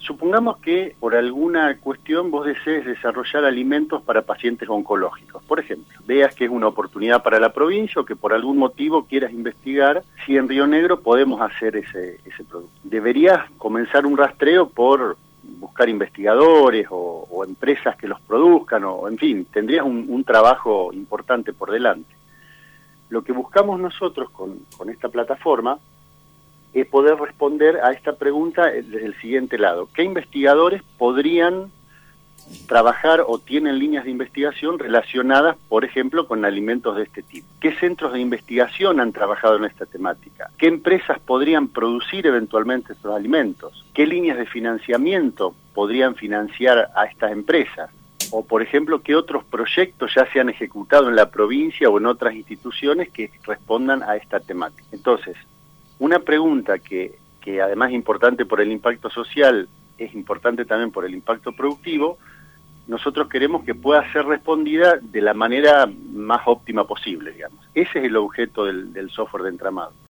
Supongamos que por alguna cuestión vos desees desarrollar alimentos para pacientes oncológicos. Por ejemplo, veas que es una oportunidad para la provincia o que por algún motivo quieras investigar si en Río Negro podemos hacer ese producto. Deberías comenzar un rastreo por buscar investigadores o empresas que los produzcan, o en fin, tendrías un trabajo importante por delante. Lo que buscamos nosotros con esta plataforma es poder responder a esta pregunta desde el siguiente lado. ¿Qué investigadores podrían trabajar o tienen líneas de investigación relacionadas, por ejemplo, con alimentos de este tipo? ¿Qué centros de investigación han trabajado en esta temática? ¿Qué empresas podrían producir eventualmente estos alimentos? ¿Qué líneas de financiamiento podrían financiar a estas empresas? O, por ejemplo, ¿qué otros proyectos ya se han ejecutado en la provincia o en otras instituciones que respondan a esta temática? Entonces, una pregunta que además es importante por el impacto social, es importante también por el impacto productivo, nosotros queremos que pueda ser respondida de la manera más óptima posible, digamos. Ese es el objeto del software de entramado.